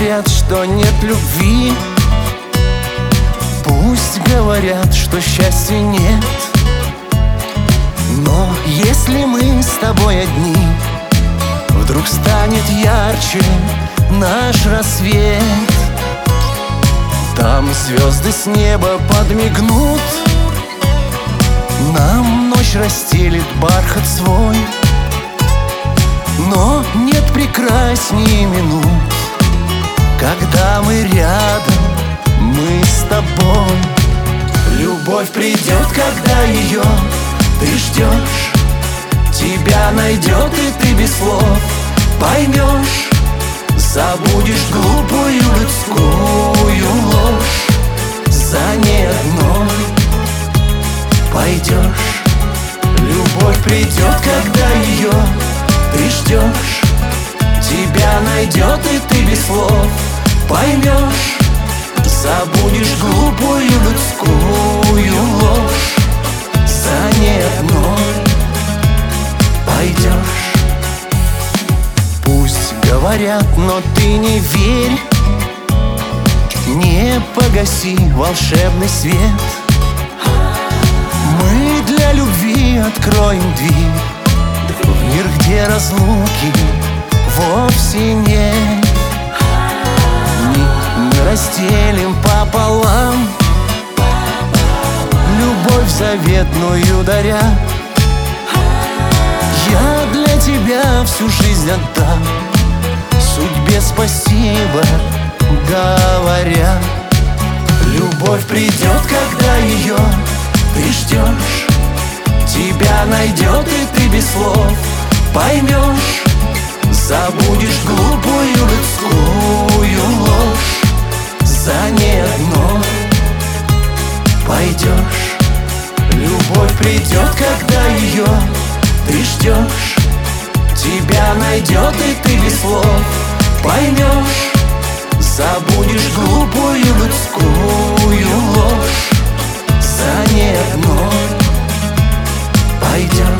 говорят, что нет любви, пусть говорят, что счастья нет, но если мы с тобой одни, вдруг станет ярче наш рассвет. Там звезды с неба подмигнут, нам ночь расстелит бархат свой, но нет прекрасней минут, когда мы рядом, мы с тобой. Любовь придет, когда ее ты ждешь, тебя найдет, и ты без слов поймешь, забудешь глупую людскую ложь, за ней одной пойдешь. Любовь придет, когда ее ты ждешь, тебя найдет, и ты без слов поймешь, забудешь глупую людскую ложь, за ней одной пойдешь. Пусть говорят, но ты не верь, не погаси волшебный свет. Мы для любви откроем дверь в мир, где разлуки вовсе нет. Мы разделим пополам любовь заветную даря. Я для тебя всю жизнь отдам, судьбе спасибо говоря. Любовь придет, когда ее ты ждешь, тебя найдет, и ты без слов поймешь, забудешь глупую людскую ложь, за ней одной пойдешь. Любовь придет, когда ее ты ждешь, тебя найдет, и ты без слов поймешь, забудешь глупую людскую ложь, за ней одной пойдешь.